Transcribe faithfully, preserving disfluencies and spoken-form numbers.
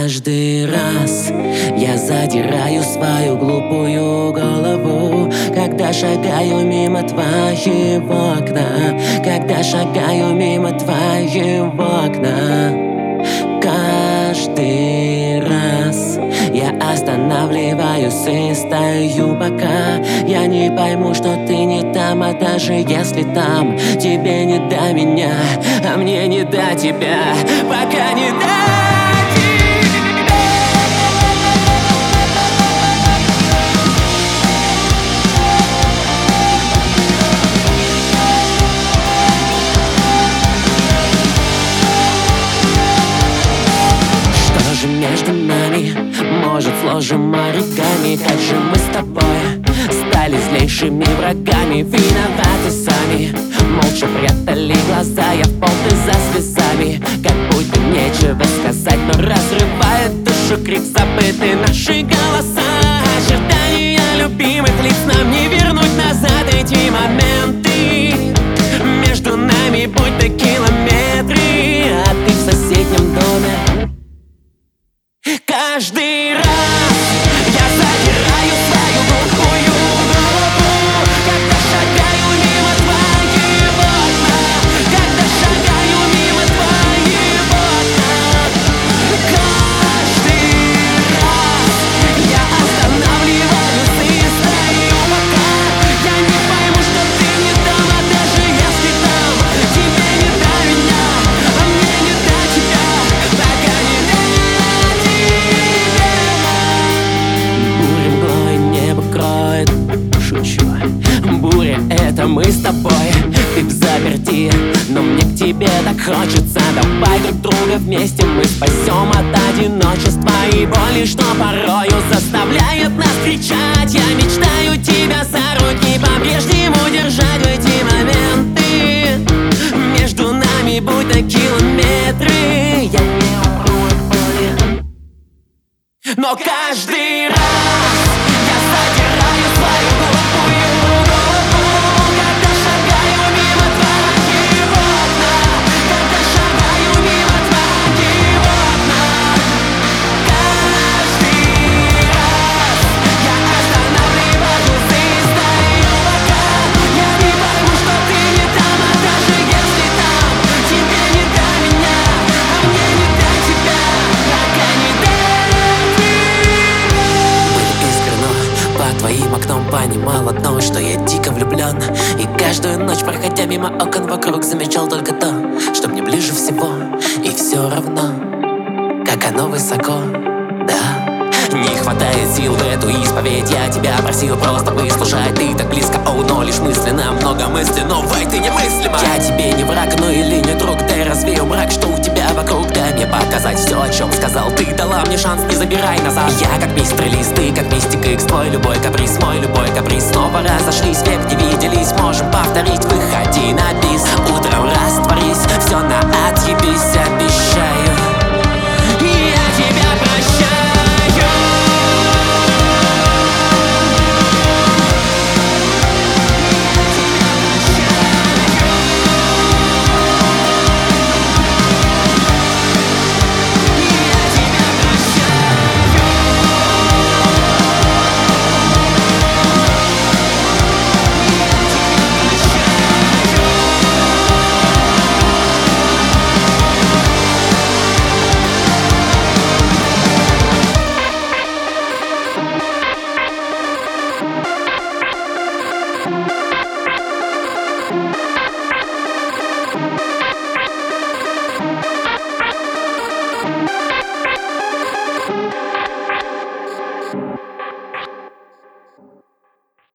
Каждый раз я задираю свою глупую голову, когда шагаю мимо твоего окна, когда шагаю мимо твоего окна. Каждый раз я останавливаюсь и стою, пока я не пойму, что ты не там. А даже если там, тебе не до меня, а мне не до тебя, пока не до тебя. Между нами, может, сложим оригами. Как же мы с тобой стали злейшими врагами? Виноваты сами, молча прятали глаза. Я в пол, ты за слезами, как будто нечего сказать. Но разрывает душу крик, забыты наши голоса. Очертания любимых лиц нам не вернуть назад. Эти моменты между нами будто километры, а ты в соседнем доме. Каждый раз я задираю свою глупую голову, когда шагаю мимо твоего окна, когда шагаю мимо твоего окна. Каждый раз я останавливаюсь и стою, пока я не пойму, что ты не там. А даже если там, тебе не до меня, а мне не до тебя, пока не до. Шучу, буря — это мы с тобой. Ты в заперти, но мне к тебе так хочется. Давай друг друга вместе мы спасем от одиночества и боли, что порою заставляет нас кричать. Я мечтаю тебя за руки по-прежнему держать в эти моменты. Между нами будто километры. Я не умру от боли, но каждый раз я задираю свою глупую голову, когда шагаю мимо твоего окна, когда шагаю мимо твоего окна. Каждый раз я останавливаюсь и стою, пока я не пойму, что ты не там. А даже если там, тебе не до меня, а мне не до тебя, пока не до. По твоим окном понимал одно, что я дико влюблен. И каждую ночь, проходя мимо окон вокруг, замечал только то, что мне ближе всего. И все равно, как оно высоко, да. Не хватает сил в эту исповедь. Я тебя просил просто выслушать. Ты так близко, оу, но лишь мысленно. Много мыслей, но в ты немыслима. Я тебе не враг, ну или не друг. Ты развеял мрак, что у тебя вокруг. Дай мне показать все, о чем сказал ты. Дала мне шанс, не забирай назад. Я как мистер Лист, ты как мистик Икс. Твой любой каприз, мой любой каприз. Снова разошлись, век не виделись. Можем повторить, выходи на бис. Утром растворись, все на отъебись. Обещай.